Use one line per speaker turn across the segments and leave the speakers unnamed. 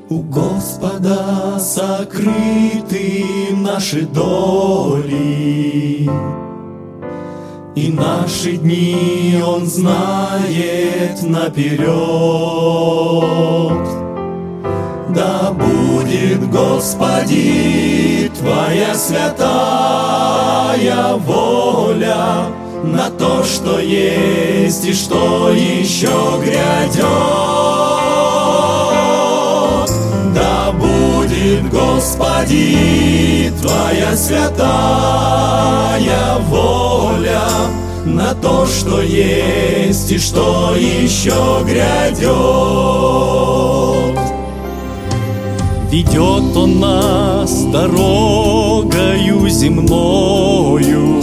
У Господа сокрыты наши доли, и наши дни Он знает наперед. Да будет, Господи, Твоя святая воля на то, что есть и что еще грядет. Да будет, Господи, Твоя святая воля на то, что есть и что еще грядет. Ведет Он нас дорогою земною,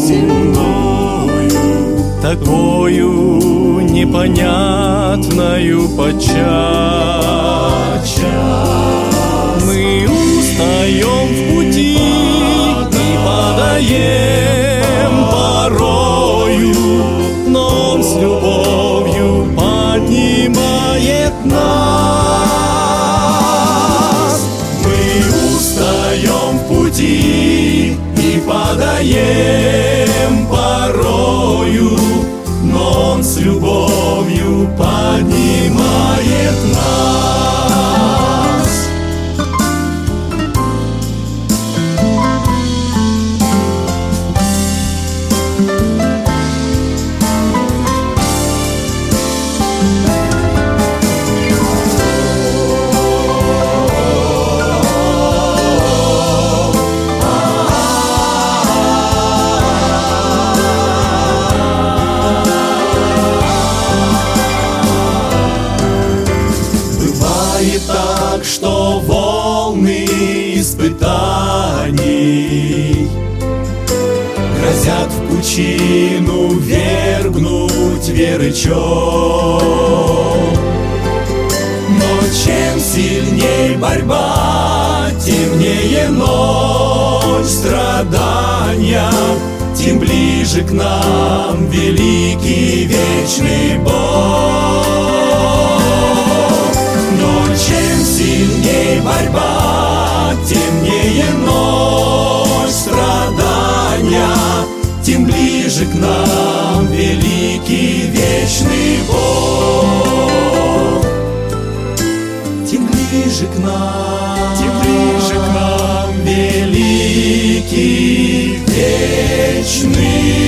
такою непонятною подчас. Мы устаем в пути и падаем порою, но Он с любовью поднимает нас. Мы устаем в пути и падаем порою, но Он с любовью поднимает нас. Так что волны испытаний грозят в пучину вергнуть веры чёр. Но чем сильней борьба, темнее ночь страдания, тем ближе к нам великий вечный Бог. Чем сильней борьба, темнее ночь страдания, тем ближе к нам великий вечный Бог. Тем ближе к нам великий вечный